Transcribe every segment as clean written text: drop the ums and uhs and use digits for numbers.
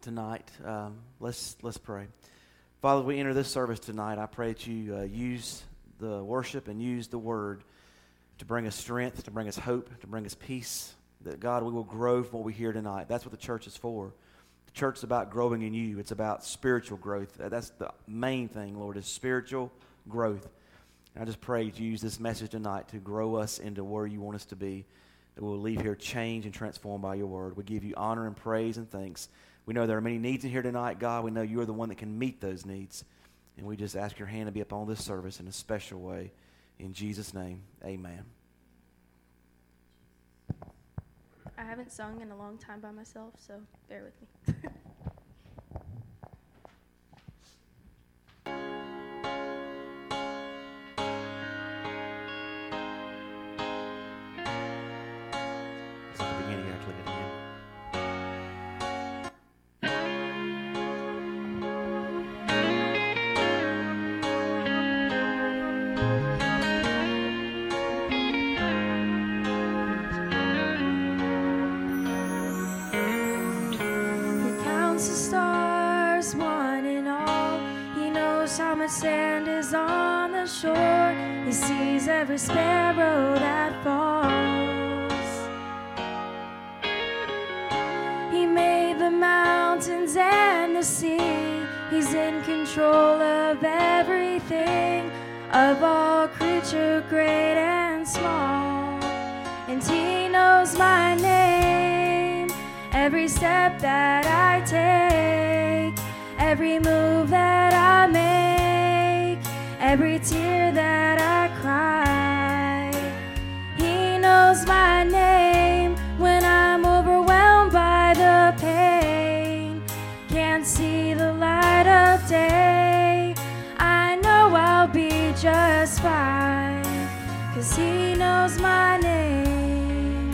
tonight. Let's pray. Father, we enter this service tonight. I pray that you use the worship and use the word to bring us strength, to bring us hope, to bring us peace. That, God, we will grow from what we hear tonight. That's what the church is for. The church is about growing in you. It's about spiritual growth. That's the main thing, Lord, is spiritual growth. And I just pray to use this message tonight to grow us into where you want us to be, that we'll leave here changed and transformed by your word. We give you honor and praise and thanks. We know there are many needs in here tonight, God. We know you are the one that can meet those needs. And we just ask your hand to be upon this service in a special way. In Jesus' name, amen. I haven't sung in a long time by myself, so bear with me. It's at the beginning, actually, at the end. Sand is on the shore. He sees every sparrow that falls. He made the mountains and the sea. He's in control of everything, of all creature great and small. And he knows my name, every step that I take, every move that I make, every tear that I cry. He knows my name when I'm overwhelmed by the pain. Can't see the light of day. I know I'll be just fine, 'cause he knows my name.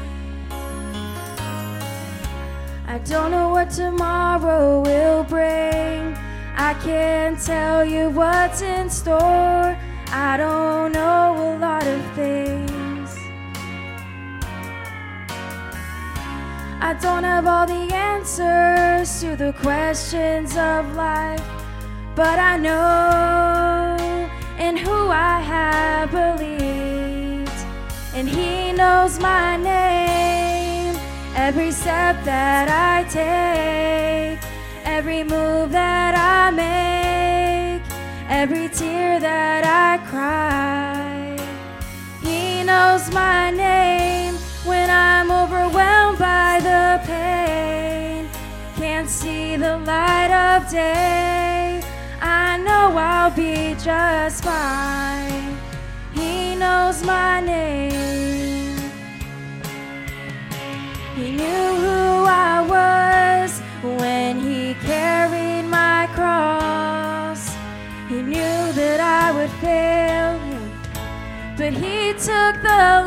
I don't know what tomorrow will bring. I can't tell you what's in store. I don't know a lot of things. I don't have all the answers to the questions of life, but I know in who I have believed, and he knows my name, every step that I take, every move that I make, every tear that I cry. He knows my name when I'm overwhelmed by the pain. Can't see the light of day. I know I'll be just fine. He knows my name. He knew who I was when he carried my cross. He knew that I would fail him, but he took the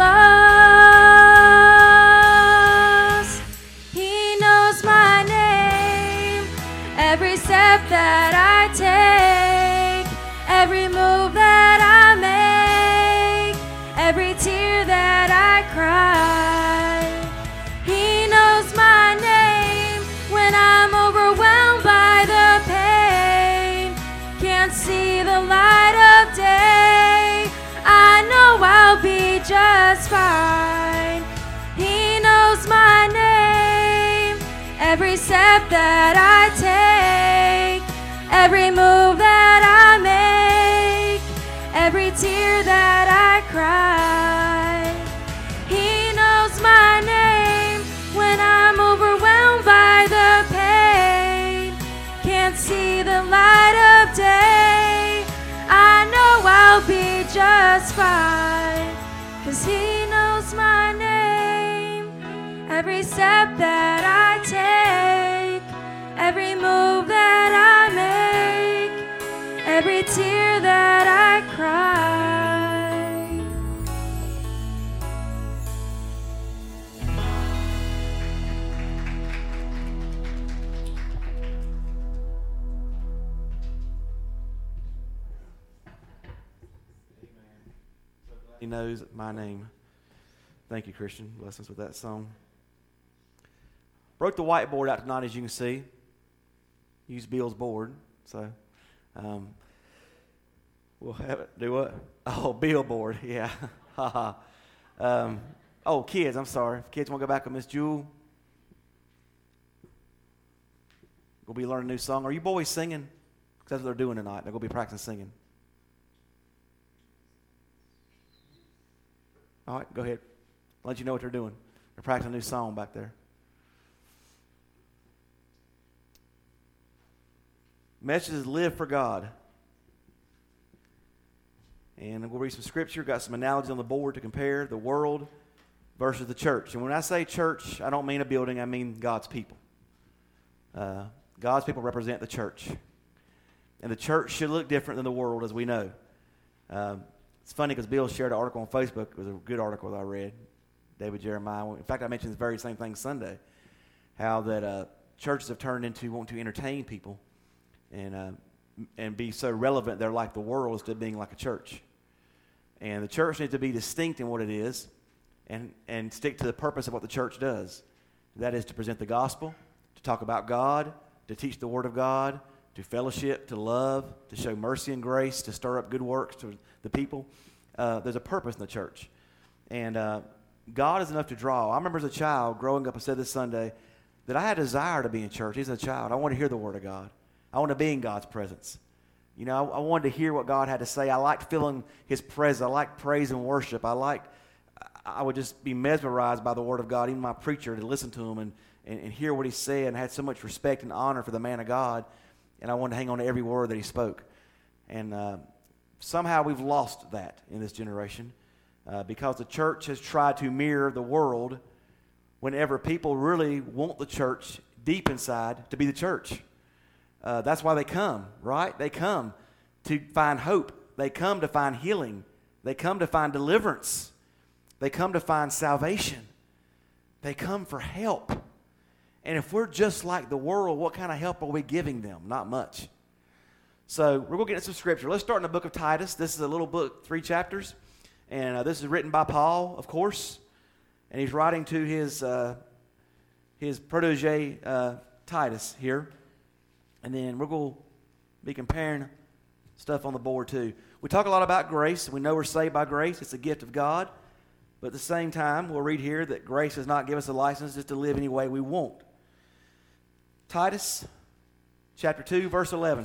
loss. He knows my name, every step that I take, every move that I make, every tear that I cry. He knows my name when I'm overwhelmed by the pain. Can't see the light of day. I know I'll be just fine. He knows my name, every step that I take, every move that I make, every tear that I cry. He knows my name when I'm overwhelmed by the pain. Can't see the light of day. I know I'll be just fine, 'cause he knows my name, every step that I take, every move that I make, every tear that I cry. He knows my name. Thank you, Christian. Bless us with that song. Broke the whiteboard out tonight, as you can see. use Bill's board. So we'll have it. Do what? Oh, billboard. Yeah. Oh, kids, I'm sorry. If kids want to go back with Miss Jewel, we'll be learning a new song. Are you boys singing? Because that's what they're doing tonight. They're going to be practicing singing. All right, go ahead. I'll let you know what they're doing. They're practicing a new song back there. Message is live for God. And we'll read some scripture. Got some analogies on the board to compare the world versus the church. And when I say church, I don't mean a building. I mean God's people. God's people represent the church. And the church should look different than the world, as we know. It's funny because Bill shared an article on Facebook. It was a good article that I read. David Jeremiah. In fact, I mentioned the very same thing Sunday. How that churches have turned into wanting to entertain people and be so relevant they're like the world instead of being like a church. And the church needs to be distinct in what it is and stick to the purpose of what the church does. That is to present the gospel, to talk about God, to teach the word of God, to fellowship, to love, to show mercy and grace, to stir up good works to the people. There's a purpose in the church. And God is enough to draw. I remember as a child growing up, I said this Sunday, that I had a desire to be in church. As a child, I wanted to hear the word of God. I want to be in God's presence. You know, I wanted to hear what God had to say. I liked feeling his presence. I liked praise and worship. I would just be mesmerized by the word of God, even my preacher, to listen to him and hear what he said. And I had so much respect and honor for the man of God. And I wanted to hang on to every word that he spoke. And somehow we've lost that in this generation because the church has tried to mirror the world whenever people really want the church deep inside to be the church. That's why they come, right? They come to find hope. They come to find healing. They come to find deliverance. They come to find salvation. They come for help. And if we're just like the world, what kind of help are we giving them? Not much. So we're going to get into some scripture. Let's start in the book of Titus. This is a little book, 3 chapters. And this is written by Paul, of course. And he's writing to his protege, Titus, here. And then we're going to be comparing stuff on the board too. We talk a lot about grace. We know we're saved by grace. It's a gift of God. But at the same time, we'll read here that grace does not give us a license just to live any way we want. Titus chapter 2, verse 11.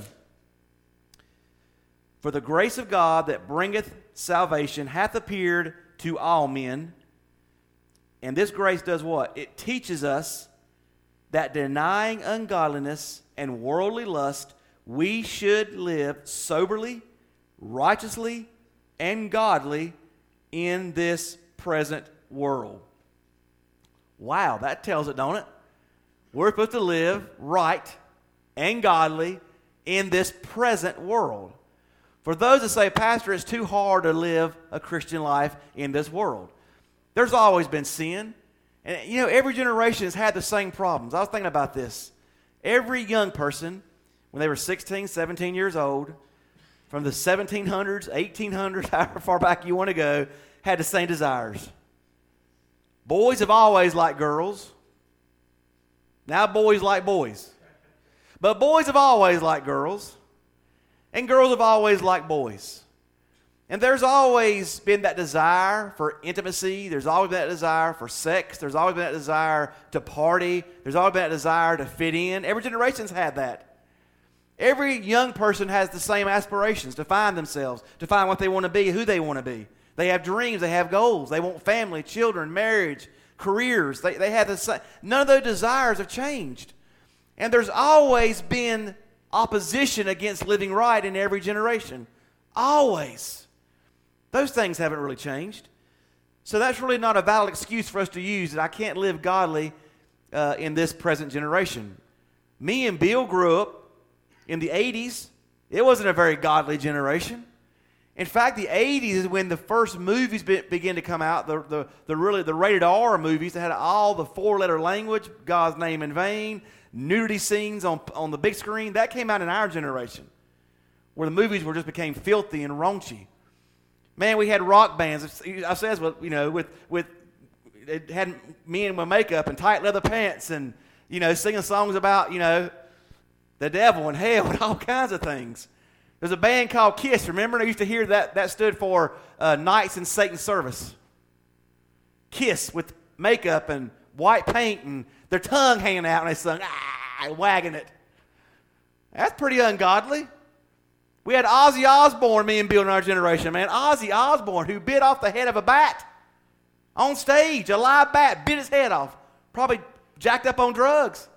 For the grace of God that bringeth salvation hath appeared to all men. And this grace does what? It teaches us that denying ungodliness and worldly lust, we should live soberly, righteously, and godly in this present world. Wow, that tells it, don't it? We're supposed to live right and godly in this present world. For those that say, Pastor, it's too hard to live a Christian life in this world. There's always been sin. And, you know, every generation has had the same problems. I was thinking about this. Every young person, when they were 16, 17 years old, from the 1700s, 1800s, however far back you want to go, had the same desires. Boys have always liked girls. Now boys like boys. But boys have always liked girls. And girls have always liked boys. And there's always been that desire for intimacy. There's always been that desire for sex. There's always been that desire to party. There's always been that desire to fit in. Every generation's had that. Every young person has the same aspirations to find themselves, to find what they want to be, who they want to be. They have dreams. They have goals. They want family, children, marriage, careers. They have the same. None of those desires have changed. And there's always been opposition against living right in every generation. Always. Those things haven't really changed. So that's really not a valid excuse for us to use that I can't live godly in this present generation. Me and Bill grew up in the 80s. It wasn't a very godly generation. In fact, the 80s is when the first movies began to come out, the rated R movies that had all the 4-letter language, God's name in vain, nudity scenes on the big screen. That came out in our generation, where the movies became filthy and raunchy. Man, we had rock bands. I says, you know, with it had men with makeup and tight leather pants, and you know, singing songs about, you know, the devil and hell and all kinds of things. There's a band called KISS. Remember? I used to hear that. That stood for Knights in Satan's Service. KISS with makeup and white paint and their tongue hanging out, and they sung, wagging it. That's pretty ungodly. We had Ozzy Osbourne, me and Bill in our generation, man. Ozzy Osbourne, who bit off the head of a bat on stage, a live bat, bit his head off. Probably jacked up on drugs.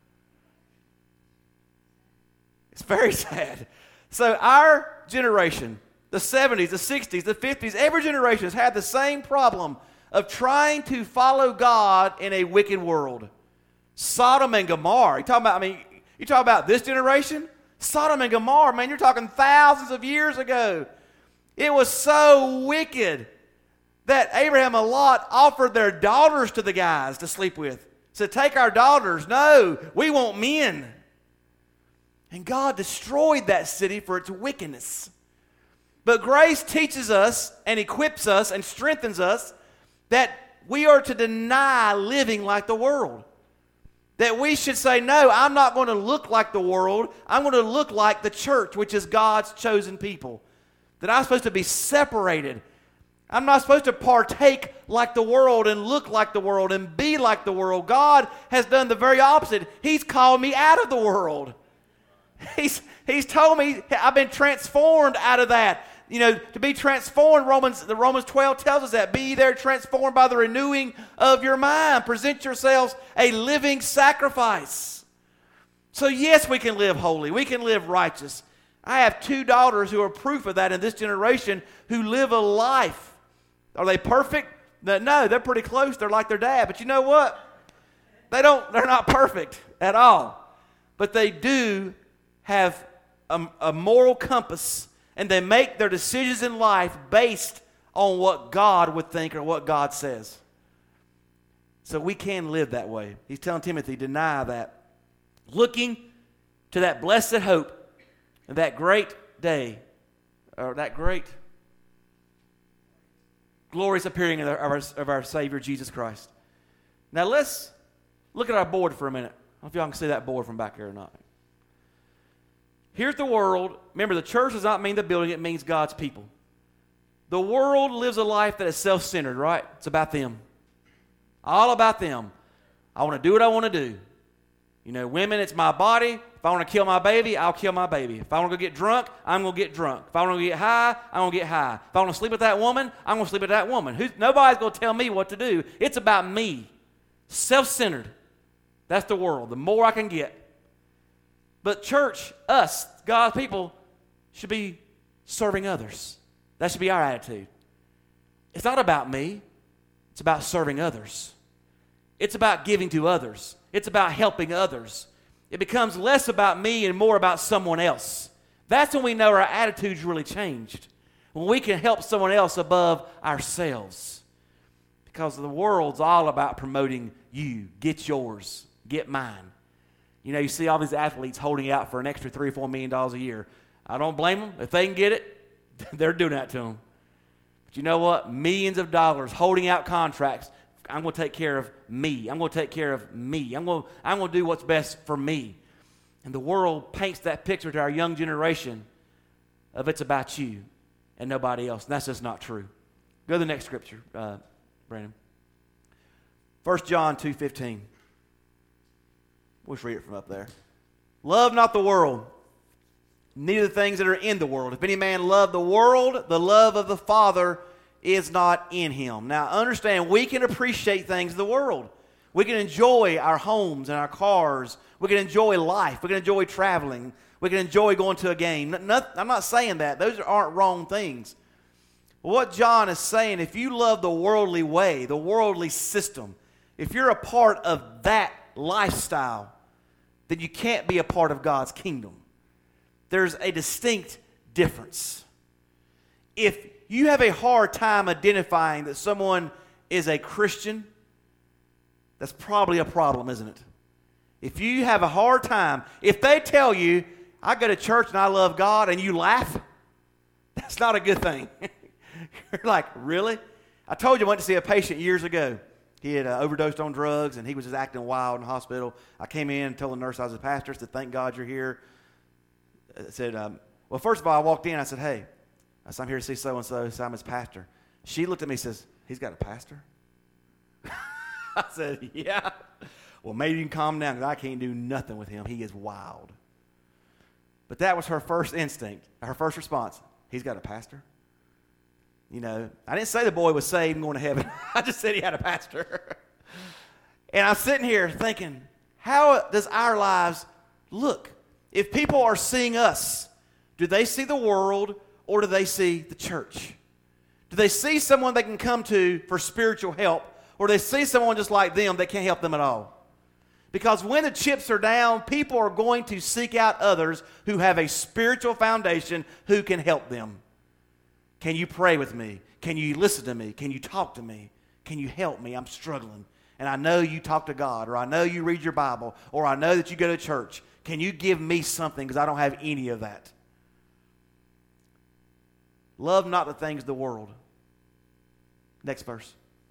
It's very sad. So our generation, the 70s, the 60s, the 50s, every generation has had the same problem of trying to follow God in a wicked world. Sodom and Gomorrah. You talk about this generation? Sodom and Gomorrah, man, you're talking thousands of years ago. It was so wicked that Abraham and Lot offered their daughters to the guys to sleep with. Said, take our daughters. No, we want men. And God destroyed that city for its wickedness. But grace teaches us and equips us and strengthens us that we are to deny living like the world. That we should say, no, I'm not going to look like the world. I'm going to look like the church, which is God's chosen people. That I'm supposed to be separated. I'm not supposed to partake like the world and look like the world and be like the world. God has done the very opposite. He's called me out of the world. He's told me I've been transformed out of that. You know, to be transformed, Romans 12 tells us that. Be ye there transformed by the renewing of your mind. Present yourselves a living sacrifice. So yes, we can live holy. We can live righteous. I have 2 daughters who are proof of that in this generation who live a life. Are they perfect? No, they're pretty close. They're like their dad. But you know what? They're not perfect at all. But they do have a moral compass, and they make their decisions in life based on what God would think or what God says. So we can live that way. He's telling Timothy, deny that. Looking to that blessed hope and that great day, or that great glorious appearing of our Savior, Jesus Christ. Now let's look at our board for a minute. I don't know if y'all can see that board from back here or not. Here's the world. Remember, the church does not mean the building. It means God's people. The world lives a life that is self-centered, right? It's about them. All about them. I want to do what I want to do. You know, women, it's my body. If I want to kill my baby, I'll kill my baby. If I want to go get drunk, I'm going to get drunk. If I want to get high, I'm going to get high. If I want to sleep with that woman, I'm going to sleep with that woman. Nobody's going to tell me what to do. It's about me. Self-centered. That's the world. The more I can get. But church, us, God's people, should be serving others. That should be our attitude. It's not about me. It's about serving others. It's about giving to others. It's about helping others. It becomes less about me and more about someone else. That's when we know our attitude's really changed. When we can help someone else above ourselves. Because the world's all about promoting you. Get yours. Get mine. You know, you see all these athletes holding out for an extra $3 or $4 million a year. I don't blame them. If they can get it, they're doing that to them. But you know what? Millions of dollars holding out contracts. I'm going to take care of me. I'm going to take care of me. I'm going to do what's best for me. And the world paints that picture to our young generation of it's about you and nobody else. And that's just not true. Go to the next scripture, Brandon. 1 John 2:15. We'll just read it from up there. Love not the world, neither the things that are in the world. If any man love the world, the love of the Father is not in him. Now understand, we can appreciate things of the world. We can enjoy our homes and our cars. We can enjoy life. We can enjoy traveling. We can enjoy going to a game. I'm not saying that. Those aren't wrong things. What John is saying, if you love the worldly way, the worldly system, if you're a part of that lifestyle, then you can't be a part of God's kingdom. There's a distinct difference. If you have a hard time identifying that someone is a Christian, that's probably a problem, isn't it? If you have a hard time, if they tell you, I go to church and I love God, and you laugh, that's not a good thing. You're like, really? I told you I went to see a patient years ago. He had overdosed on drugs, and he was just acting wild in the hospital. I came in and told the nurse I was a pastor. I said, thank God you're here. I said, well, first of all, I walked in. I said, hey, I'm here to see so-and-so. So I'm his pastor. She looked at me and says, he's got a pastor? I said, yeah. Well, maybe you can calm down because I can't do nothing with him. He is wild. But that was her first instinct, her first response. He's got a pastor? You know, I didn't say the boy was saved and going to heaven. I just said he had a pastor. And I'm sitting here thinking, how does our lives look? If people are seeing us, do they see the world or do they see the church? Do they see someone they can come to for spiritual help, or do they see someone just like them that can't help them at all? Because when the chips are down, people are going to seek out others who have a spiritual foundation who can help them. Can you pray with me? Can you listen to me? Can you talk to me? Can you help me? I'm struggling. And I know you talk to God, or I know you read your Bible, or I know that you go to church. Can you give me something because I don't have any of that? Love not the things of the world. Next verse.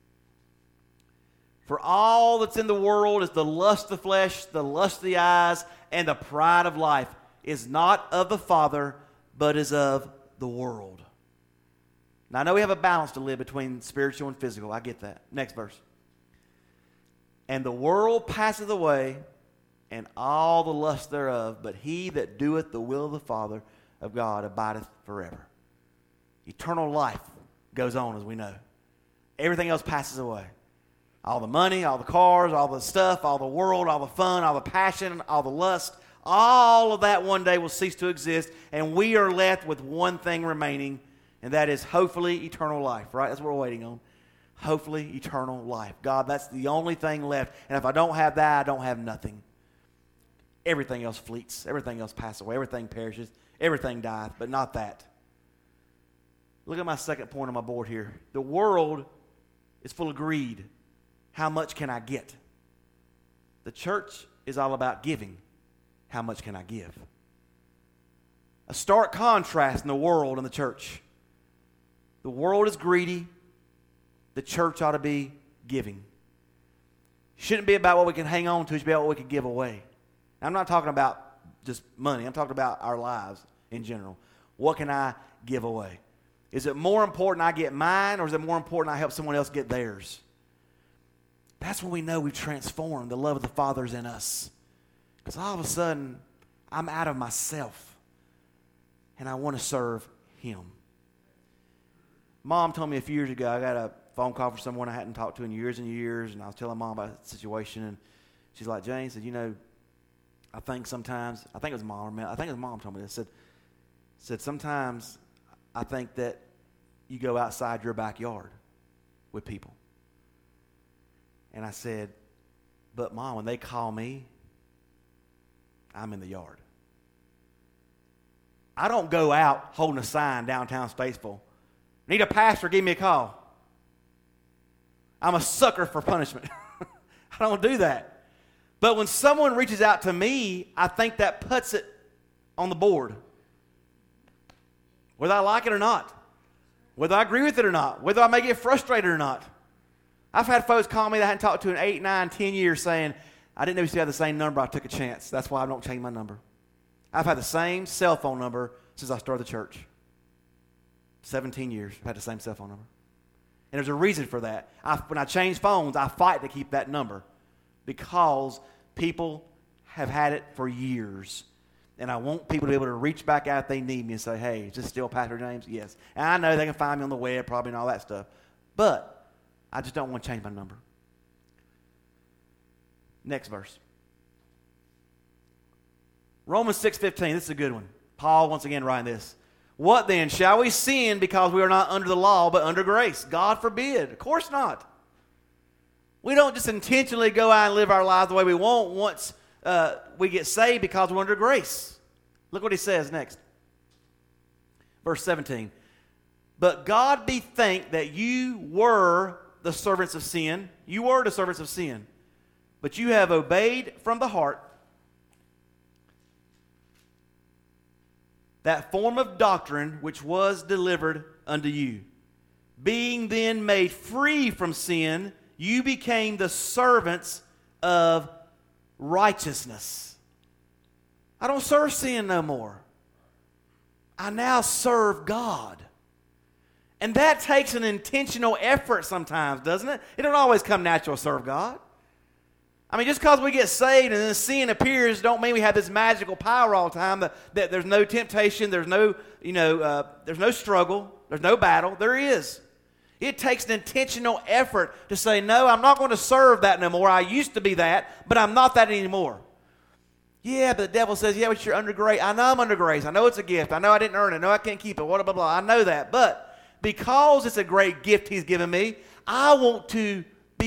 For all that's in the world is the lust of the flesh, the lust of the eyes, and the pride of life is not of the Father, but is of the world. Now, I know we have a balance to live between spiritual and physical. I get that. Next verse. And the world passeth away, and all the lust thereof, but he that doeth the will of the Father of God abideth forever. Eternal life goes on, as we know. Everything else passes away. All the money, all the cars, all the stuff, all the world, all the fun, all the passion, all the lust, all of that one day will cease to exist, and we are left with one thing remaining, and that is hopefully eternal life, right? That's what we're waiting on. Hopefully eternal life. God, that's the only thing left, and if I don't have that, I don't have nothing. Everything else fleets. Everything else passes away. Everything perishes. Everything dieth, but not that. Look at my second point on my board here. The world is full of greed. How much can I get? The church is all about giving. How much can I give? A stark contrast in the world and the church. The world is greedy. The church ought to be giving. Shouldn't be about what we can hang on to. It should be about what we can give away. I'm not talking about just money. I'm talking about our lives in general. What can I give away? Is it more important I get mine, or is it more important I help someone else get theirs? That's when we know we've transformed. The love of the Father is in us. Because all of a sudden, I'm out of myself, and I want to serve Him. Mom told me a few years ago, I got a phone call from someone I hadn't talked to in years and years, and I was telling Mom about the situation, and she's like, Jane, said, you know, I think sometimes, I think it was Mom told me this, said sometimes I think that you go outside your backyard with people. And I said, but Mom, when they call me, I'm in the yard. I don't go out holding a sign downtown Statesville. Need a pastor, give me a call. I'm a sucker for punishment. I don't do that. But when someone reaches out to me, I think that puts it on the board. Whether I like it or not. Whether I agree with it or not. Whether I may get frustrated or not. I've had folks call me that I hadn't talked to in 8, 9, 10 years saying, I didn't know you still had the same number. I took a chance. That's why I don't change my number. I've had the same cell phone number since I started the church. 17 years. I've had the same cell phone number. And there's a reason for that. When I change phones, I fight to keep that number because people have had it for years. And I want people to be able to reach back out if they need me and say, hey, is this still Pastor James? Yes. And I know they can find me on the web probably and all that stuff. But I just don't want to change my number. Next verse. Romans 6:15. This is a good one. Paul once again writing this. What then? Shall we sin because we are not under the law but under grace? God forbid. Of course not. We don't just intentionally go out and live our lives the way we want once we get saved because we're under grace. Look what he says next. Verse 17. But God be thanked that you were the servants of sin. You were the servants of sin. But you have obeyed from the heart that form of doctrine which was delivered unto you. Being then made free from sin You became the servants of righteousness. I don't serve sin no more. I now serve God. And that takes an intentional effort sometimes, doesn't it? It don't always come natural to serve God. I mean, just because we get saved and then sin appears don't mean we have this magical power all the time, that there's no temptation, there's no struggle, there's no battle. There is. It takes an intentional effort to say, no, I'm not going to serve that no more. I used to be that, but I'm not that anymore. Yeah, but the devil says, yeah, but you're under grace. I know I'm under grace. I know it's a gift. I know I didn't earn it. I know I can't keep it. Blah, blah, blah. I know that. But because it's a great gift he's given me, I want to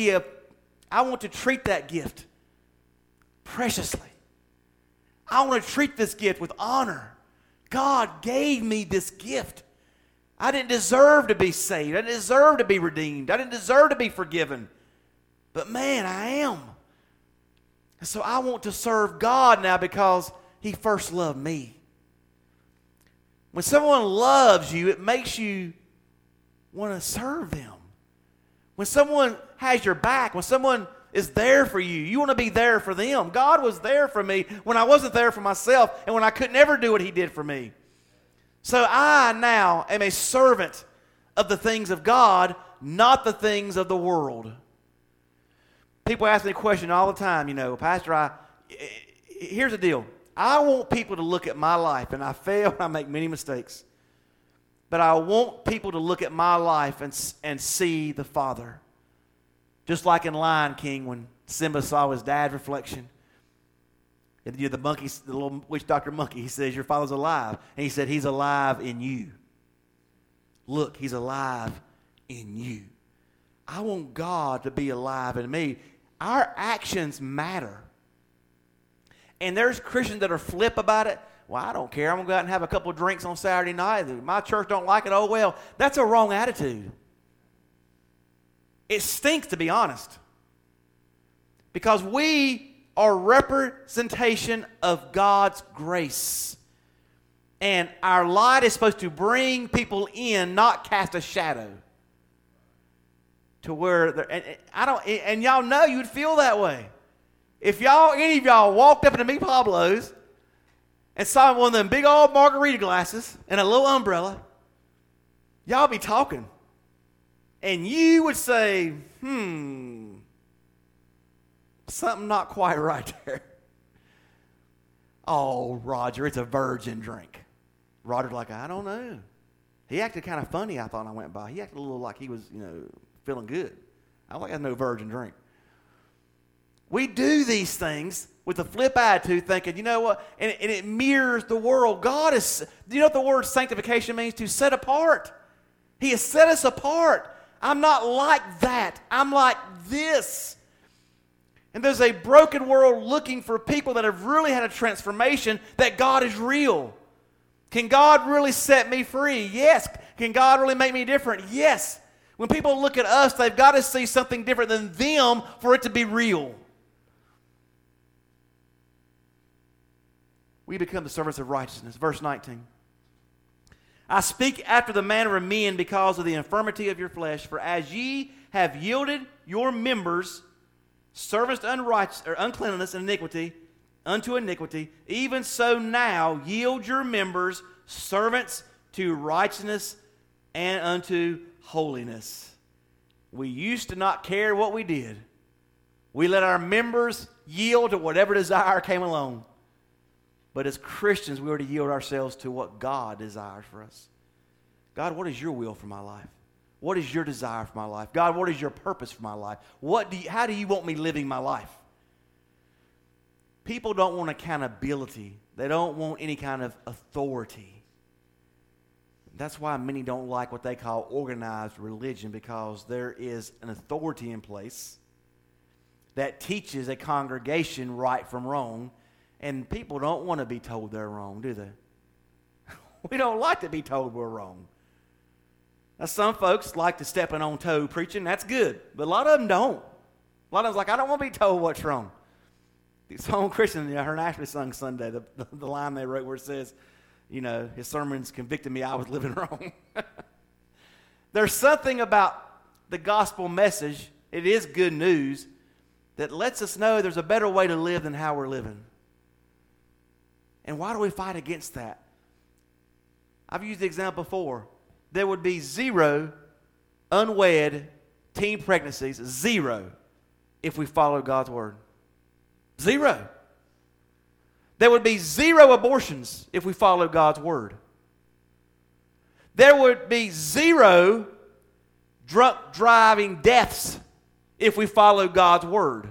treat that gift preciously. I want to treat this gift with honor. God gave me this gift. I didn't deserve to be saved. I didn't deserve to be redeemed. I didn't deserve to be forgiven. But man, I am. And so I want to serve God now because he first loved me. When someone loves you, it makes you want to serve them. When someone has your back, when someone is there for you, you want to be there for them. God was there for me when I wasn't there for myself and when I could never do what he did for me. So I now am a servant of the things of God, not the things of the world. People ask me a question all the time, Pastor, here's the deal. I want people to look at my life, and I fail, I make many mistakes. But I want people to look at my life and see the Father. Just like in Lion King when Simba saw his dad's reflection. And the monkey, the little witch doctor monkey, he says, your father's alive. And he said, he's alive in you. Look, he's alive in you. I want God to be alive in me. Our actions matter. And there's Christians that are flip about it. Well, I don't care. I'm going to go out and have a couple of drinks on Saturday night. My church don't like it. Oh, well, that's a wrong attitude. It stinks, to be honest. Because we are representation of God's grace. And our light is supposed to bring people in, not cast a shadow. To where, and y'all know you would feel that way. If any of y'all walked up into me Pablo's and saw one of them big old margarita glasses and a little umbrella, y'all be talking. And you would say, something not quite right there. Oh, Roger, it's a virgin drink. Roger's like, I don't know. He acted kind of funny, I thought, when I went by. He acted a little like he was, feeling good. I don't like that's no virgin drink. We do these things with a flip attitude thinking, you know what, and it mirrors the world. God is, do you know what the word sanctification means? To set apart. He has set us apart. I'm not like that. I'm like this. And there's a broken world looking for people that have really had a transformation, that God is real. Can God really set me free? Yes. Can God really make me different? Yes. When people look at us, they've got to see something different than them for it to be real. We become the servants of righteousness. Verse 19. I speak after the manner of men because of the infirmity of your flesh. For as ye have yielded your members servants to uncleanness and iniquity, unto iniquity, even so now yield your members servants to righteousness and unto holiness. We used to not care what we did. We let our members yield to whatever desire came along. But as Christians, we were to yield ourselves to what God desires for us. God, what is your will for my life? What is your desire for my life? God, what is your purpose for my life? How do you want me living my life? People don't want accountability. They don't want any kind of authority. That's why many don't like what they call organized religion, because there is an authority in place that teaches a congregation right from wrong, and people don't want to be told they're wrong, do they? We don't like to be told we're wrong. Now, some folks like to step in on toe preaching. That's good. But a lot of them don't. A lot of them's like, I don't want to be told what's wrong. The song Christian, I heard Ashley sung Sunday, the line they wrote where it says, his sermons convicted me I was living wrong. There's something about the gospel message It is good news that lets us know there's a better way to live than how we're living. And why do we fight against that? I've used the example before. There would be 0 unwed teen pregnancies, 0, if we follow God's word. 0. There would be 0 abortions if we follow God's word. There would be 0 drunk driving deaths if we follow God's word.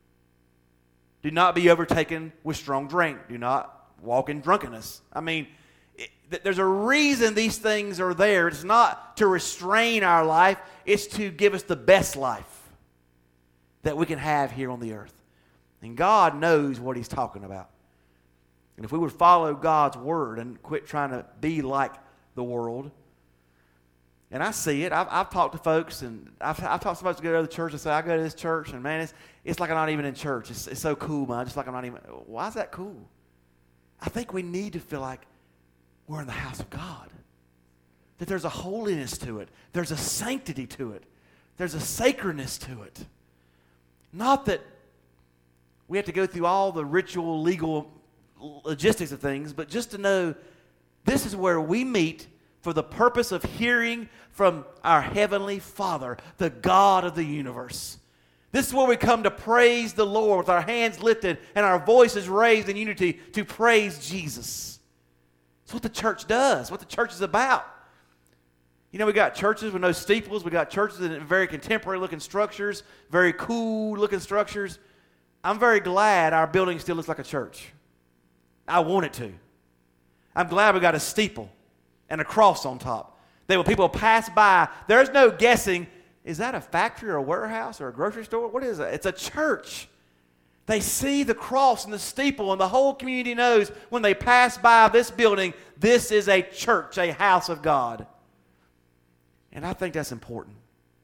Do not be overtaken with strong drink. Do not walk in drunkenness. I mean, there's a reason these things are there. It's not to restrain our life. It's to give us the best life that we can have here on the earth. And God knows what He's talking about. And if we would follow God's word and quit trying to be like the world. And I see it. I've talked to folks, and I've talked to folks to go to other churches and say, I go to this church, and man, it's like I'm not even in church. It's so cool, man. Just like I'm not even. Why is that cool? I think we need to feel like we're in the house of God. That there's a holiness to it. There's a sanctity to it. There's a sacredness to it. Not that we have to go through all the ritual, legal logistics of things, but just to know this is where we meet for the purpose of hearing from our Heavenly Father, the God of the universe. This is where we come to praise the Lord with our hands lifted and our voices raised in unity to praise Jesus. That's what the church does, what the church is about. You know, we got churches with no steeples. We got churches in very contemporary-looking structures, very cool-looking structures. I'm very glad our building still looks like a church. I want it to. I'm glad we got a steeple and a cross on top. That when people pass by, there's no guessing, is that a factory or a warehouse or a grocery store? What is it? It's a church. They see the cross and the steeple, and the whole community knows when they pass by this building, this is a church, a house of God. And I think that's important.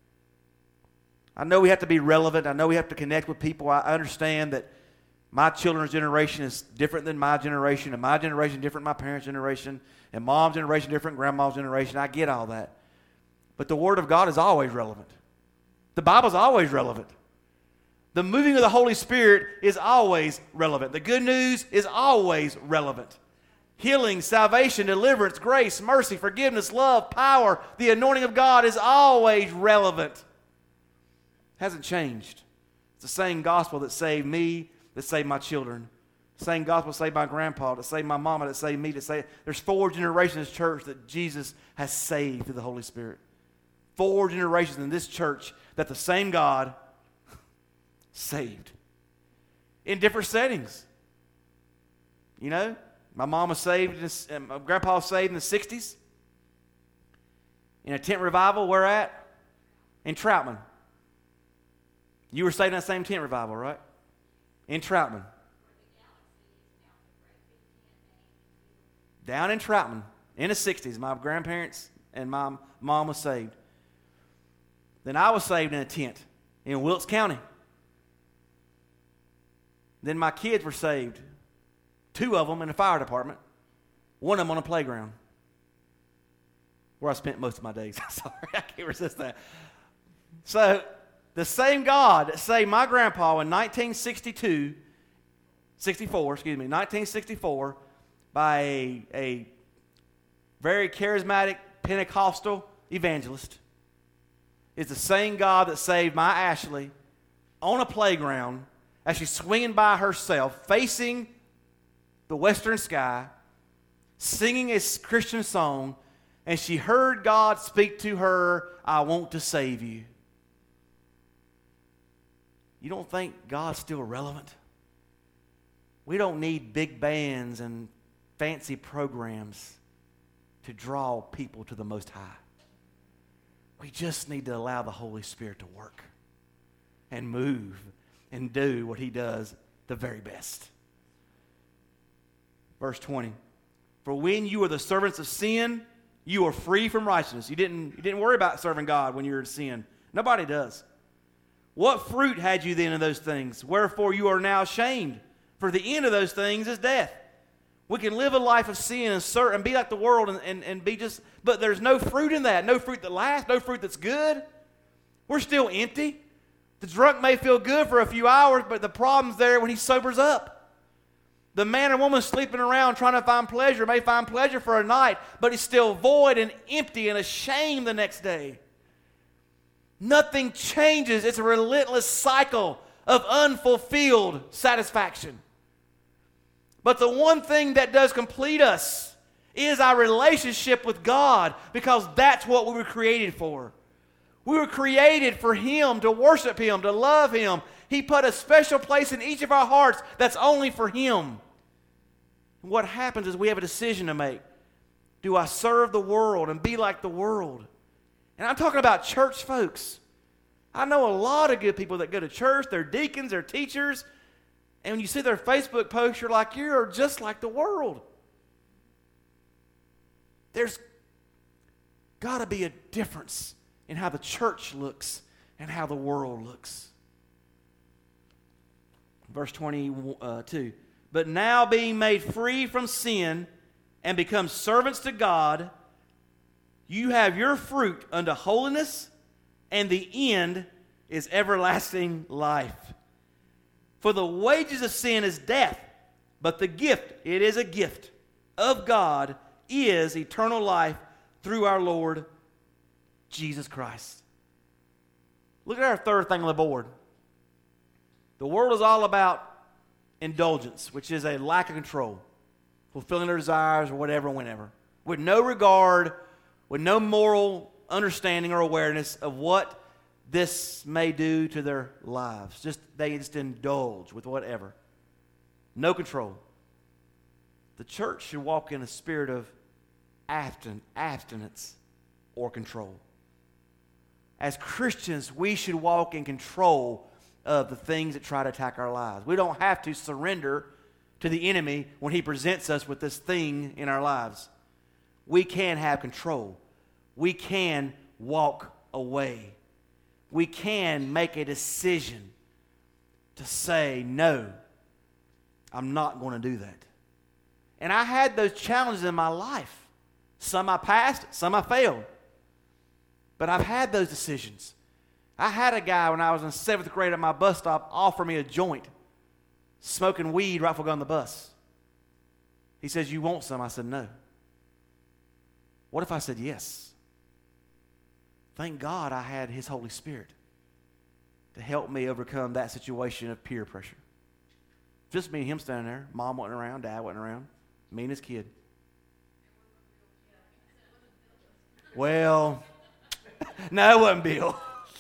I know we have to be relevant. I know we have to connect with people. I understand that my children's generation is different than my generation, and my generation is different than my parents' generation, and mom's generation is different than grandma's generation. I get all that. But the Word of God is always relevant. The Bible's always relevant. The moving of the Holy Spirit is always relevant. The good news is always relevant. Healing, salvation, deliverance, grace, mercy, forgiveness, love, power, the anointing of God is always relevant. It hasn't changed. It's the same gospel that saved me, that saved my children. The same gospel that saved my grandpa, that saved my mama, that saved me, there's 4 generations of church that Jesus has saved through the Holy Spirit. 4 generations in this church that the same God saved. In different settings. You know, my mom was saved, and my grandpa was saved in the 60s. In a tent revival, where at? In Troutman. You were saved in that same tent revival, right? In Troutman. Down in Troutman, in the 60s, my grandparents and my mom was saved. Then I was saved in a tent in Wilkes County. Then my kids were saved. 2 of them in the fire department. 1 of them on a playground. Where I spent most of my days. Sorry, I can't resist that. So, the same God that saved my grandpa in 1964, by a very charismatic Pentecostal evangelist, is the same God that saved my Ashley on a playground as she's swinging by herself, facing the western sky, singing a Christian song, and she heard God speak to her, I want to save you. You don't think God's still relevant? We don't need big bands and fancy programs to draw people to the Most High. We just need to allow the Holy Spirit to work and move and do what He does the very best. Verse 20. For when you were the servants of sin, you were free from righteousness. You didn't worry about serving God when you were in sin. Nobody does. What fruit had you then in those things? Wherefore you are now ashamed. For the end of those things is death. We can live a life of sin and be like the world and be just, but there's no fruit in that. No fruit that lasts, no fruit that's good. We're still empty. The drunk may feel good for a few hours, but the problem's there when he sobers up. The man or woman sleeping around trying to find pleasure may find pleasure for a night, but he's still void and empty and ashamed the next day. Nothing changes. It's a relentless cycle of unfulfilled satisfaction. But the one thing that does complete us is our relationship with God, because that's what we were created for. We were created for Him, to worship Him, to love Him. He put a special place in each of our hearts that's only for Him. And what happens is we have a decision to make. Do I serve the world and be like the world? And I'm talking about church folks. I know a lot of good people that go to church. They're deacons, they're teachers. And when you see their Facebook posts, you're like, you're just like the world. There's got to be a difference in how the church looks and how the world looks. Verse 22. But now being made free from sin and become servants to God, you have your fruit unto holiness, and the end is everlasting life. For the wages of sin is death, but the gift, it is a gift of God, is eternal life through our Lord Jesus Christ. Look at our third thing on the board. The world is all about indulgence, which is a lack of control, fulfilling their desires or whatever, whenever, with no regard, with no moral understanding or awareness of what this may do to their lives. They just indulge with whatever. No control. The church should walk in a spirit of abstinence or control. As Christians, we should walk in control of the things that try to attack our lives. We don't have to surrender to the enemy when he presents us with this thing in our lives. We can have control. We can walk away. We can make a decision to say, no, I'm not going to do that. And I had those challenges in my life. Some I passed, some I failed. But I've had those decisions. I had a guy when I was in 7th grade at my bus stop offer me a joint, smoking weed right before I got on the bus. He says, you want some? I said, no. What if I said yes? Thank God I had His Holy Spirit to help me overcome that situation of peer pressure. Just me and him standing there. Mom wasn't around, Dad wasn't around. Me and his kid. Well, no, it wasn't Bill.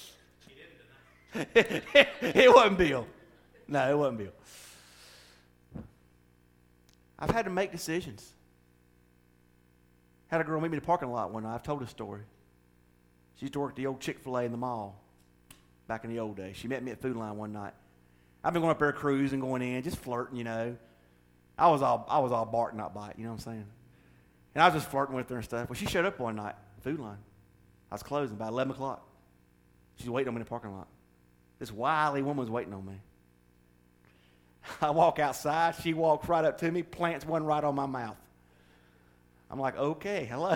It wasn't Bill. No, it wasn't Bill. I've had to make decisions. Had a girl meet me in the parking lot one night. I've told this story. She used to work at the old Chick-fil-A in the mall back in the old days. She met me at Food Line one night. I've been going up there cruising, going in, just flirting, you know. I was all bark, not bite, you know what I'm saying? And I was just flirting with her and stuff. Well, she showed up one night, Food Line. I was closing by 11 o'clock. She was waiting on me in the parking lot. This wily woman was waiting on me. I walk outside. She walks right up to me, plants one right on my mouth. I'm like, okay, hello.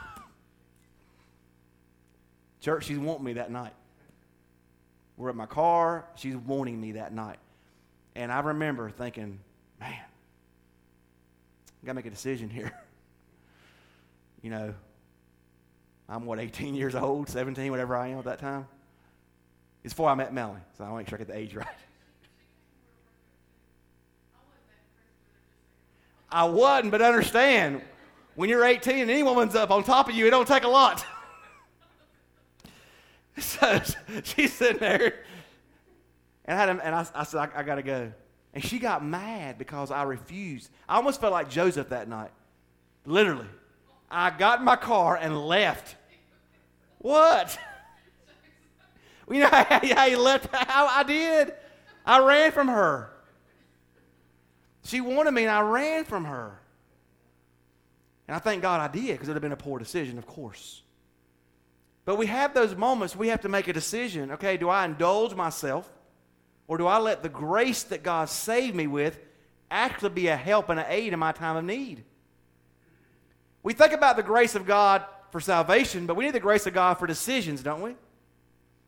Church, she's wanting me that night. We're at my car. She's wanting me that night. And I remember thinking, man, I got to make a decision here. You know, I'm 18 years old, 17, whatever I am at that time. It's before I met Melanie, so I want to make sure I get the age right. I wasn't, but understand, when you're 18 and any woman's up on top of you, it don't take a lot. So she's sitting there, and I said, I got to go. And she got mad because I refused. I almost felt like Joseph that night. Literally. I got in my car and left. What? You know how you left? How I did? I ran from her. She wanted me, and I ran from her. And I thank God I did, because it would have been a poor decision, of course. But we have those moments we have to make a decision. Okay, do I indulge myself, or do I let the grace that God saved me with actually be a help and an aid in my time of need? We think about the grace of God for salvation, but we need the grace of God for decisions, don't we?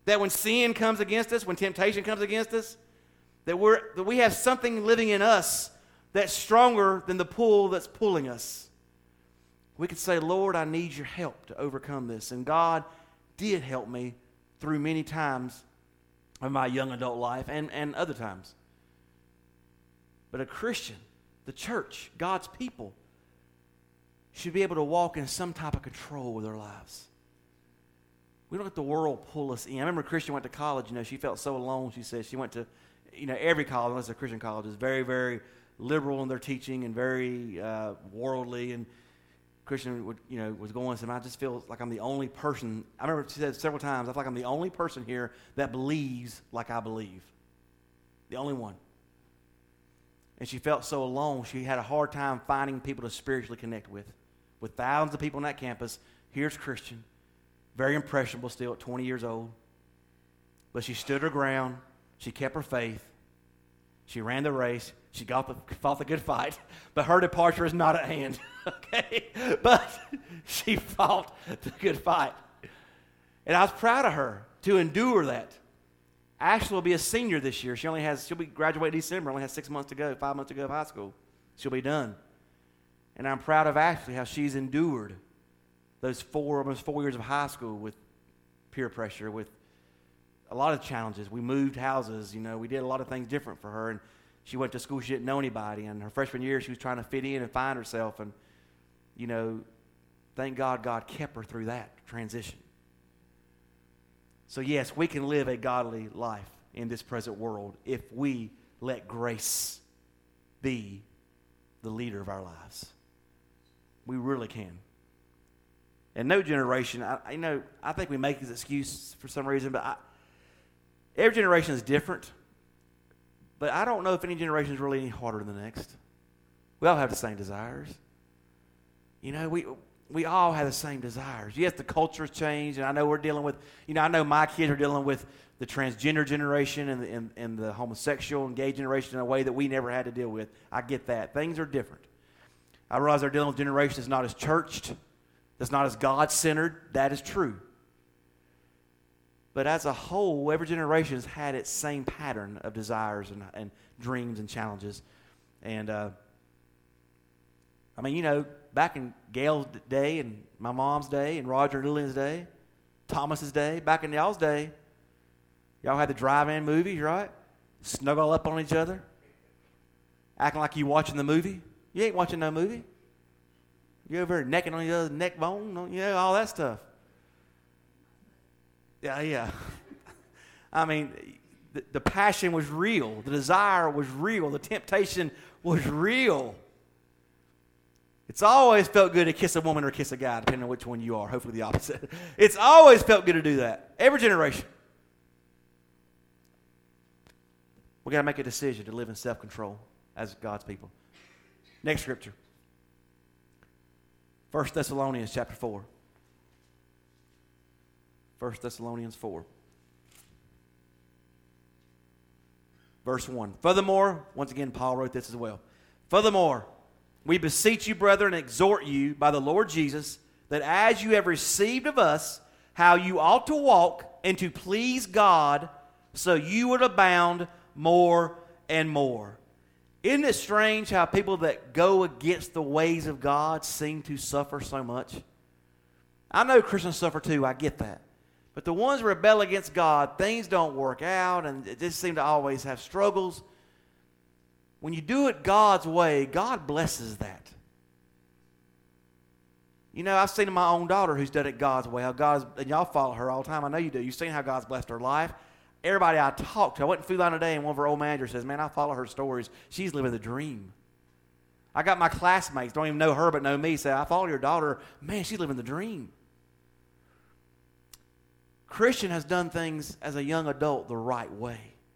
That when sin comes against us, when temptation comes against us, that we have something living in us that's stronger than the pull that's pulling us. We could say, Lord, I need your help to overcome this. And God did help me through many times of my young adult life and other times. But a Christian, the church, God's people, should be able to walk in some type of control with their lives. We don't let the world pull us in. I remember a Christian went to college, she felt so alone. She said she went to, every college, unless it's a Christian college, is very, very liberal in their teaching and very worldly. And Christian was going, and I just feel like I'm the only person. I remember she said several times, I feel like I'm the only person here that believes like I believe. The only one. And she felt so alone. She had a hard time finding people to spiritually connect with. With thousands of people on that campus, here's Christian, very impressionable still at 20 years old. But she stood her ground. She kept her faith. She ran the race. She fought the good fight. But her departure is not at hand. Okay? But she fought the good fight. And I was proud of her to endure that. Ashley will be a senior this year. She'll be graduating December, only has 6 months to go, 5 months to go of high school. She'll be done. And I'm proud of Ashley, how she's endured those almost 4 years of high school with peer pressure, with a lot of challenges. We moved houses, we did a lot of things different for her. And she went to school, she didn't know anybody. And her freshman year, she was trying to fit in and find herself. And, thank God kept her through that transition. So yes, we can live a godly life in this present world if we let grace be the leader of our lives. We really can. And no generation, I think we make this excuse for some reason, but every generation is different. But I don't know if any generation is really any harder than the next. We all have the same desires. We all have the same desires. Yes, the culture's changed, and I know we're dealing with, I know my kids are dealing with the transgender generation and the homosexual and gay generation in a way that we never had to deal with. I get that. Things are different. I realize they're dealing with a generation that's not as churched, that's not as God-centered. That is true. But as a whole, every generation has had its same pattern of desires and dreams and challenges. And, back in Gail's day and my mom's day and Roger and Lillian's day, Thomas's day, back in y'all's day, y'all had the drive-in movies, right? Snuggle up on each other, acting like you watching the movie. You ain't watching no movie. You over there necking on each other's neck bone, all that stuff. Yeah. The passion was real. The desire was real. The temptation was real. It's always felt good to kiss a woman or kiss a guy, depending on which one you are. Hopefully the opposite. It's always felt good to do that. Every generation. We've got to make a decision to live in self-control as God's people. Next scripture. 1 Thessalonians chapter 4. 1 Thessalonians 4. Verse 1. Furthermore, once again, Paul wrote this as well. Furthermore, we beseech you, brethren, and exhort you by the Lord Jesus, that as you have received of us how you ought to walk and to please God, so you would abound more and more. Isn't it strange how people that go against the ways of God seem to suffer so much? I know Christians suffer too, I get that. But the ones who rebel against God, things don't work out, and it just seem to always have struggles. When you do it God's way, God blesses that. I've seen in my own daughter who's done it God's way. And y'all follow her all the time. I know you do. You've seen how God's blessed her life. Everybody I talk to, I went in Food Line today, and one of our old managers says, man, I follow her stories. She's living the dream. I got my classmates, don't even know her but know me, say, I follow your daughter. Man, she's living the dream. Christian has done things as a young adult the right way.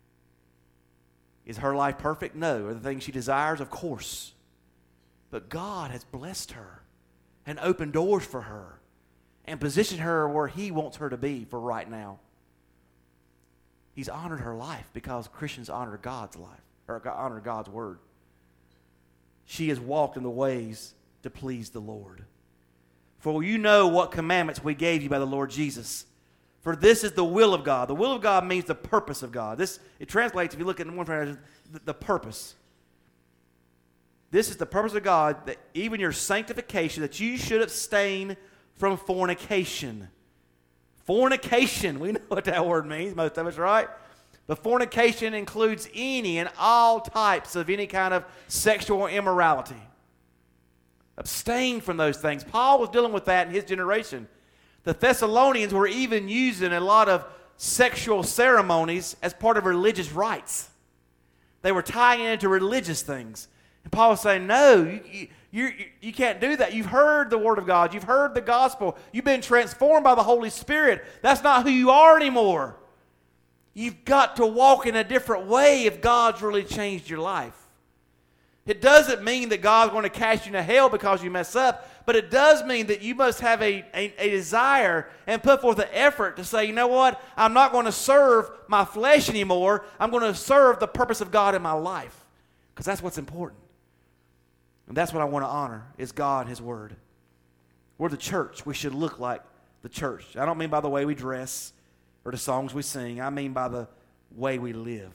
Is her life perfect? No. Are the things she desires? Of course. But God has blessed her and opened doors for her and positioned her where He wants her to be for right now. He's honored her life because Christians honor God's life, or honor God's word. She has walked in the ways to please the Lord. For you know what commandments we gave you by the Lord Jesus. For this is the will of God. The will of God means the purpose of God. It translates, if you look at one translation, the purpose. This is the purpose of God, that even your sanctification, that you should abstain from fornication. Fornication, we know what that word means, most of us, right? But fornication includes any and all types of any kind of sexual immorality. Abstain from those things. Paul was dealing with that in his generation. The Thessalonians were even using a lot of sexual ceremonies as part of religious rites. They were tying it into religious things. And Paul was saying, no, you can't do that. You've heard the Word of God. You've heard the gospel. You've been transformed by the Holy Spirit. That's not who you are anymore. You've got to walk in a different way if God's really changed your life. It doesn't mean that God's going to cast you into hell because you mess up, but it does mean that you must have a desire and put forth an effort to say, you know what, I'm not going to serve my flesh anymore. I'm going to serve the purpose of God in my life, because that's what's important. And that's what I want to honor, is God, His Word. We're the church. We should look like the church. I don't mean by the way we dress or the songs we sing. I mean by the way we live.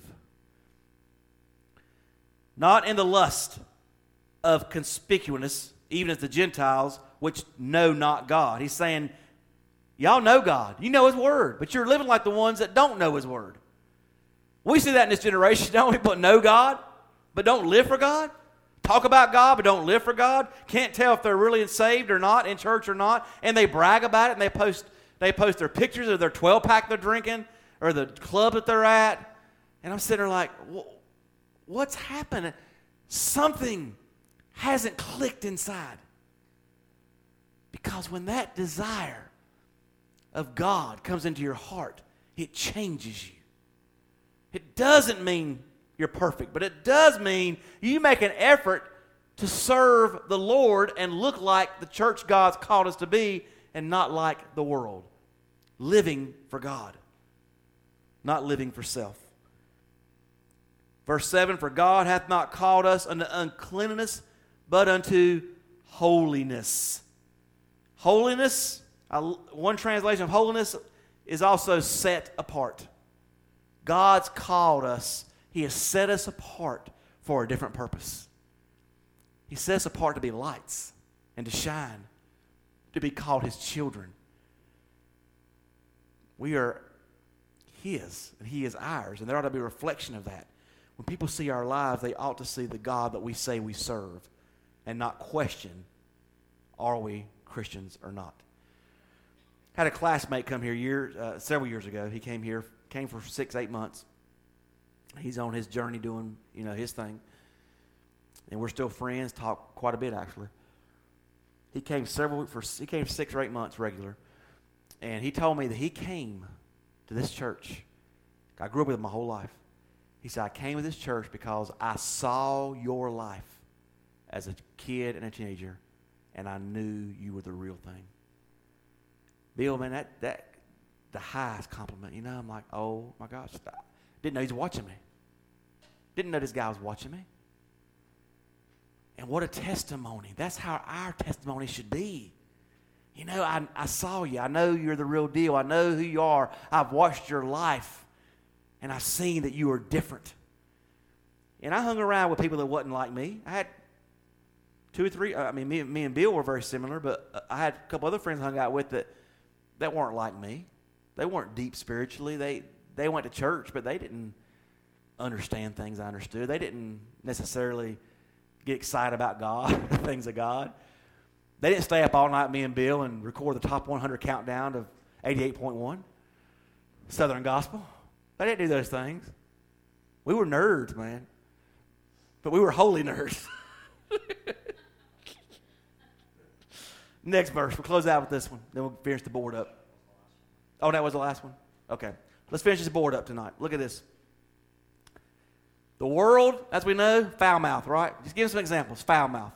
Not in the lust of conspicuousness, even as the Gentiles, which know not God. He's saying, y'all know God. You know His Word, but you're living like the ones that don't know His Word. We see that in this generation, don't we? But know God, but don't live for God. Talk about God, but don't live for God. Can't tell if they're really saved or not, in church or not. And they brag about it, and they post their pictures of their 12-pack they're drinking or the club that they're at. And I'm sitting there like, what's happening? Something hasn't clicked inside. Because when that desire of God comes into your heart, it changes you. It doesn't mean you're perfect, but it does mean you make an effort to serve the Lord and look like the church God's called us to be, and not like the world. Living for God, not living for self. Verse 7, for God hath not called us unto uncleanness, but unto holiness. Holiness, one translation of holiness is also set apart. God's called us. He has set us apart for a different purpose. He set us apart to be lights and to shine, to be called His children. We are His, and He is ours, and there ought to be a reflection of that. When people see our lives, they ought to see the God that we say we serve and not question, are we Christians or not? Had a classmate come here several years ago. He came for 6-8 months. He's on his journey doing, his thing. And we're still friends, talk quite a bit actually. He came 6 or 8 months regular. And he told me that he came to this church. I grew up with him my whole life. He said, I came to this church because I saw your life as a kid and a teenager, and I knew you were the real thing. Bill, man, that the highest compliment. I'm like, oh my gosh. Didn't know he's watching me. Didn't know this guy was watching me. And what a testimony. That's how our testimony should be. I saw you. I know you're the real deal. I know who you are. I've watched your life, and I've seen that you are different. And I hung around with people that wasn't like me. I had 2 or 3. Me and Bill were very similar, but I had a couple other friends I hung out with that weren't like me. They weren't deep spiritually. They went to church, but they didn't understand things I understood. They didn't necessarily get excited about God, the things of God. They didn't stay up all night, me and Bill, and record the top 100 countdown of 88.1 Southern Gospel. They didn't do those things. We were nerds, man. But we were holy nerds. Next verse. We'll close out with this one. Then we'll finish the board up. Oh, that was the last one? Okay. Let's finish this board up tonight. Look at this. The world, as we know, foul mouth, right? Just give us some examples. Foul mouth.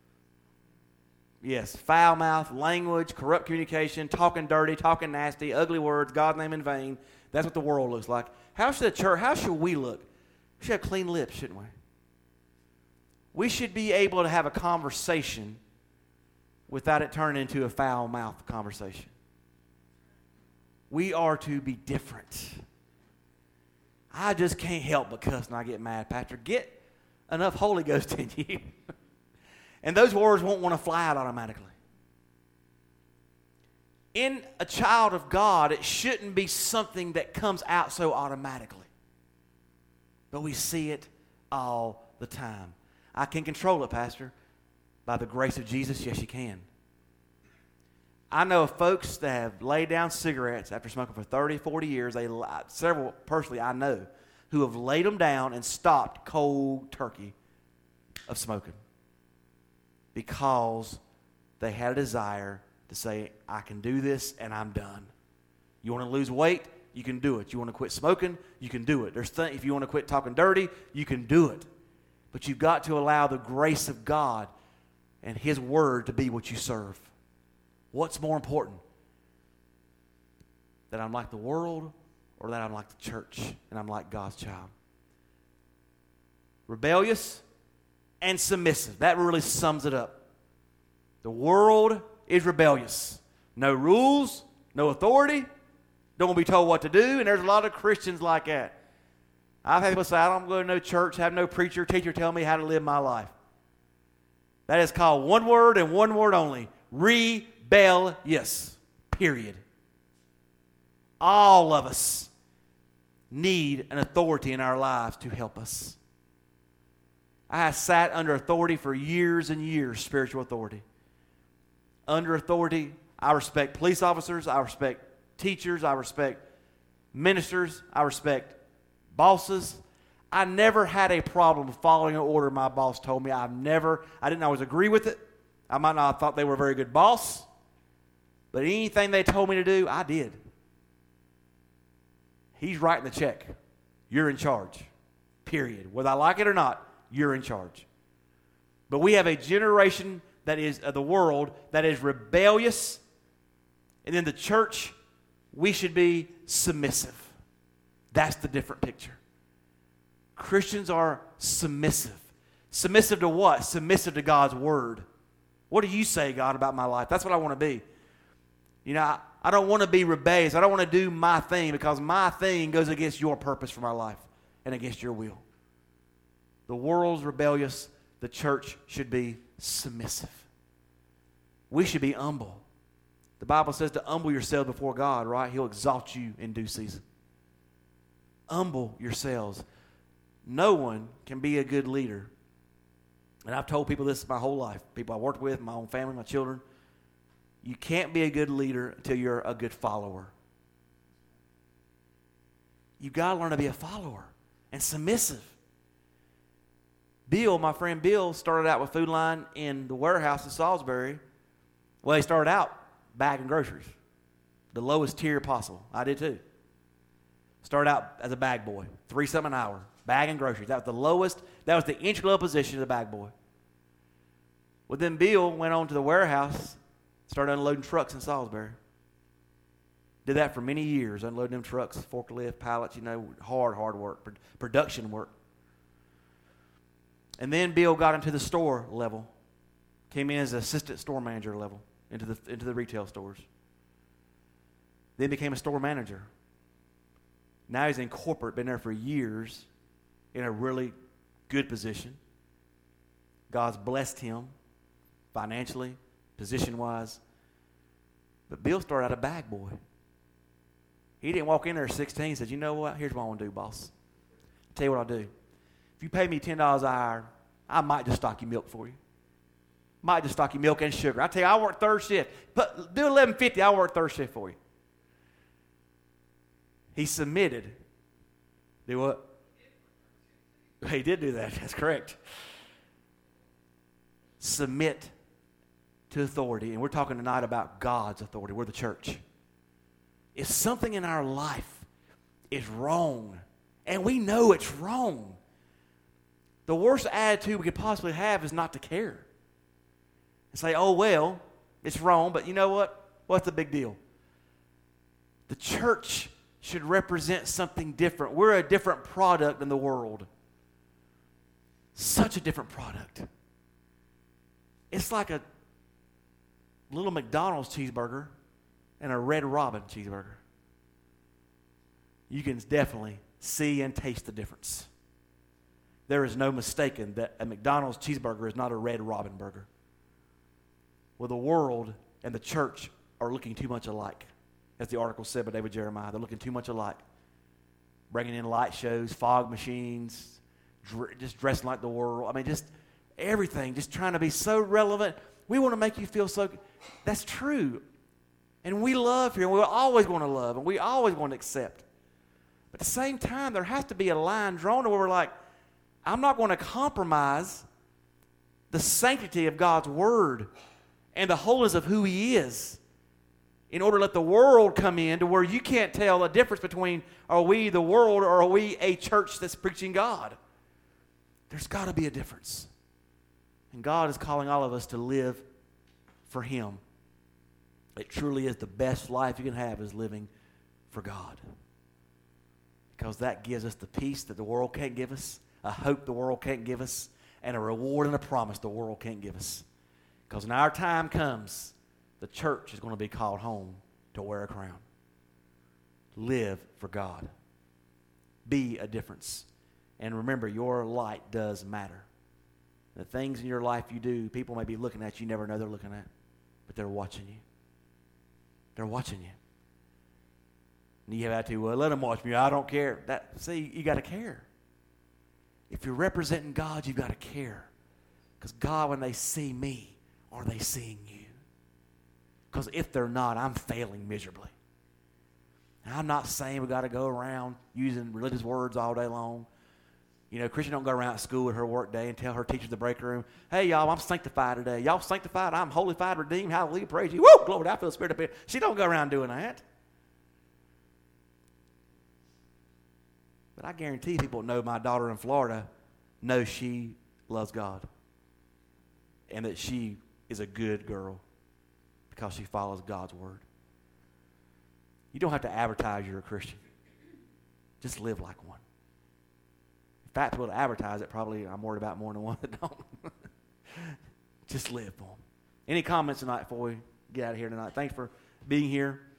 Yes, foul mouth, language, corrupt communication, talking dirty, talking nasty, ugly words, God's name in vain. That's what the world looks like. How should we look? We should have clean lips, shouldn't we? We should be able to have a conversation without it turning into a foul mouth conversation. We are to be different. I just can't help but cuss when I get mad, Pastor. Get enough Holy Ghost in you. And those words won't want to fly out automatically. In a child of God, it shouldn't be something that comes out so automatically. But we see it all the time. I can control it, Pastor. By the grace of Jesus, yes, you can. I know of folks that have laid down cigarettes after smoking for 30, 40 years. Several, personally, I know, who have laid them down and stopped cold turkey of smoking because they had a desire to say, I can do this and I'm done. You want to lose weight? You can do it. You want to quit smoking? You can do it. If you want to quit talking dirty, you can do it. But you've got to allow the grace of God and His Word to be what you serve. What's more important? That I'm like the world or that I'm like the church and I'm like God's child? Rebellious and submissive. That really sums it up. The world is rebellious. No rules, no authority, don't want to be told what to do, and there's a lot of Christians like that. I've had people say, I don't go to no church, have no preacher, teacher tell me how to live my life. That is called one word and one word only. Rebellious. Period. All of us need an authority in our lives to help us. I have sat under authority for years and years, spiritual authority. Under authority, I respect police officers, I respect teachers, I respect ministers, I respect bosses. I never had a problem following an order my boss told me. I didn't always agree with it. I might not have thought they were a very good boss, but anything they told me to do, I did. He's writing the check. You're in charge. Period. Whether I like it or not, you're in charge. But we have a generation that is of the world that is rebellious, and in the church, we should be submissive. That's the different picture. Christians are submissive. Submissive to what? Submissive to God's word. What do you say, God, about my life? That's what I want to be. You know, I don't want to be rebellious. I don't want to do my thing because my thing goes against your purpose for my life and against your will. The world's rebellious. The church should be submissive. We should be humble. The Bible says to humble yourselves before God, right? He'll exalt you in due season. Humble yourselves. No one can be a good leader. And I've told people this my whole life. People I worked with, my own family, my children. You can't be a good leader until you're a good follower. You've got to learn to be a follower and submissive. Bill, my friend Bill, started out with Food Line in the warehouse in Salisbury. Well, he started out bagging groceries. The lowest tier possible. I did too. Started out as a bag boy, $3 an hour, bagging groceries. That was the lowest, that was the entry-level position of the bag boy. Well, then Bill went on to the warehouse, started unloading trucks in Salisbury. Did that for many years, unloading them trucks, forklift, pallets, hard work, production work. And then Bill got into the store level, came in as an assistant store manager level into the retail stores. Then became a store manager. Now he's in corporate, been there for years, in a really good position. God's blessed him financially, position-wise. But Bill started out a bag boy. He didn't walk in there at 16 and said, you know what, here's what I want to do, boss. I'll tell you what I'll do. If you pay me $10 an hour, I might just stock you milk for you. Might just stock you milk and sugar. I tell you, I work third shift. But do $11.50, I'll work third shift for you. He submitted. Do what? He did do that. That's correct. Submit to authority. And we're talking tonight about God's authority. We're the church. If something in our life is wrong, and we know it's wrong, the worst attitude we could possibly have is not to care. And say, oh, well, it's wrong, but you know what? What's the big deal? The church should represent something different. We're a different product than the world. Such a different product. It's like a little McDonald's cheeseburger and a Red Robin cheeseburger. you can definitely see and taste the difference. There is no mistaking that a McDonald's cheeseburger is not a Red Robin burger. Well, the world and the church are looking too much alike. As the article said by David Jeremiah, they're looking too much alike. Bringing in light shows, fog machines, just dressing like the world. I mean, just everything, just trying to be so relevant. We want to make you feel so good. That's true. And we love here, and we always want to love, and we always want to accept. But at the same time, there has to be a line drawn to where we're like, I'm not going to compromise the sanctity of God's Word and the holiness of who He is in order to let the world come in to where you can't tell the difference between are we the world or are we a church that's preaching God. There's got to be a difference. And God is calling all of us to live for Him. It truly is the best life you can have is living for God. Because that gives us the peace that the world can't give us, a hope the world can't give us, and a reward and a promise the world can't give us. Because when our time comes, the church is going to be called home to wear a crown. Live for God. Be a difference. And remember, your light does matter. The things in your life you do, people may be looking at you never know they're looking at, but they're watching you. They're watching you. And you have to, well, let them watch me. I don't care. See, you got to care. If you're representing God, you've got to care. Because God, when they see me, are they seeing you? Because if they're not, I'm failing miserably. And I'm not saying we've got to go around using religious words all day long. You know, Christian don't go around at school with her work day and tell her teachers in the break room, hey, y'all, I'm sanctified today. Y'all sanctified? I'm holified, redeemed. Hallelujah, praise you. Woo, glory, I feel the Spirit up here. She don't go around doing that. But I guarantee people that know my daughter in Florida know she loves God and that she is a good girl because she follows God's word. You don't have to advertise you're a Christian. Just live like one. In fact, we'll advertise it probably I'm worried about more than one that don't. Just live for them. Any comments tonight before we get out of here tonight? Thanks for being here.